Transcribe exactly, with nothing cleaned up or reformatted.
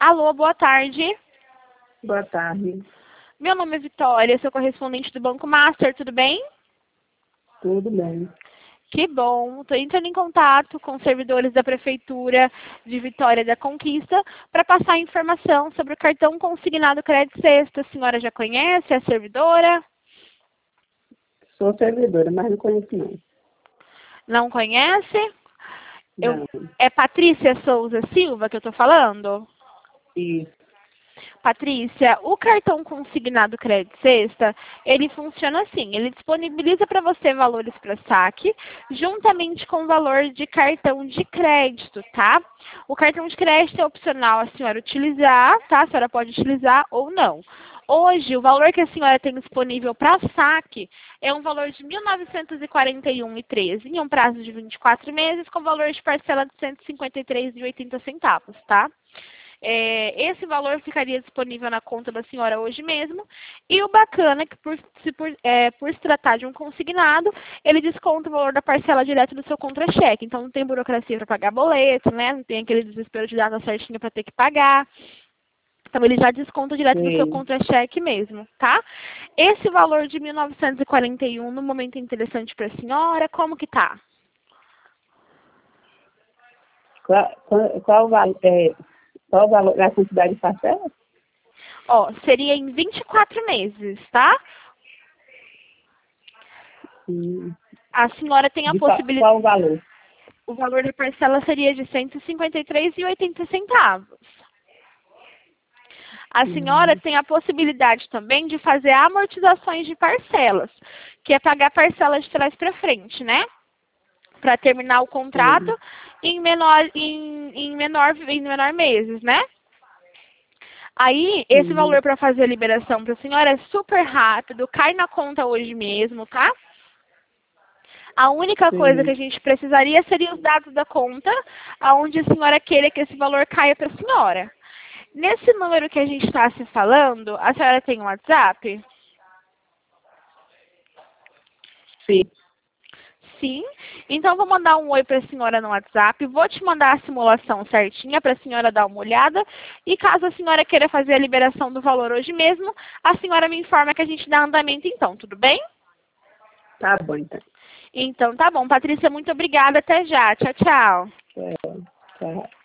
Alô, boa tarde. Boa tarde. Meu nome é Vitória, sou correspondente do Banco Master, tudo bem? Tudo bem. Que bom. Estou entrando em contato com servidores da Prefeitura de Vitória da Conquista para passar informação sobre o cartão consignado Crédito Sexta. A senhora já conhece a servidora? Sou servidora, mas não conheço não. Não conhece? Eu, Não. é Patrícia Souza Silva que eu estou falando? Isso. Patrícia, o cartão consignado Crédito Sexta, ele funciona assim, ele disponibiliza para você valores para saque, juntamente com o valor de cartão de crédito, tá? O cartão de crédito é opcional a senhora utilizar, tá? A senhora pode utilizar ou não. Hoje, o valor que a senhora tem disponível para saque é um valor de mil novecentos e quarenta e um reais e treze centavos, em um prazo de vinte e quatro meses, com valor de parcela de cento e cinquenta e três reais e oitenta centavos, tá? É, esse valor ficaria disponível na conta da senhora hoje mesmo. E o bacana é que, por se, por, é, por se tratar de um consignado, ele desconta o valor da parcela direto do seu contra-cheque. Então, não tem burocracia para pagar boleto, né? Não tem aquele desespero de data certinha para ter que pagar. Então, ele já desconta direto do seu Sim. contra-cheque mesmo, tá? Esse valor de mil novecentos e quarenta e um, no momento é interessante para a senhora, como que tá? Qual, qual, qual, o val- é, qual o valor da quantidade de parcela? Ó, seria em vinte e quatro meses, tá? Hum. A senhora tem a De qual, possibilidade... qual o valor? O valor da parcela seria de cento e cinquenta e três reais e oitenta centavos. A senhora Hum. tem a possibilidade também de fazer amortizações de parcelas, que é pagar parcelas de trás para frente, né? Para terminar o contrato Sim. em menor, em, em menor, em menor meses, né? Aí, esse Sim. valor para fazer a liberação para a senhora é super rápido, cai na conta hoje mesmo, tá? A única coisa que a Sim. gente precisaria seria os dados da conta, aonde a senhora queira que esse valor caia para a senhora. Nesse número que a gente está se falando, a senhora tem um WhatsApp? Sim. Sim. Então, vou mandar um oi para a senhora no WhatsApp. Vou te mandar a simulação certinha para a senhora dar uma olhada. E caso a senhora queira fazer a liberação do valor hoje mesmo, a senhora me informa que a gente dá andamento então, tudo bem? Tá bom, então. Então, tá bom. Patrícia, muito obrigada. Até já. Tchau, tchau. É, tá.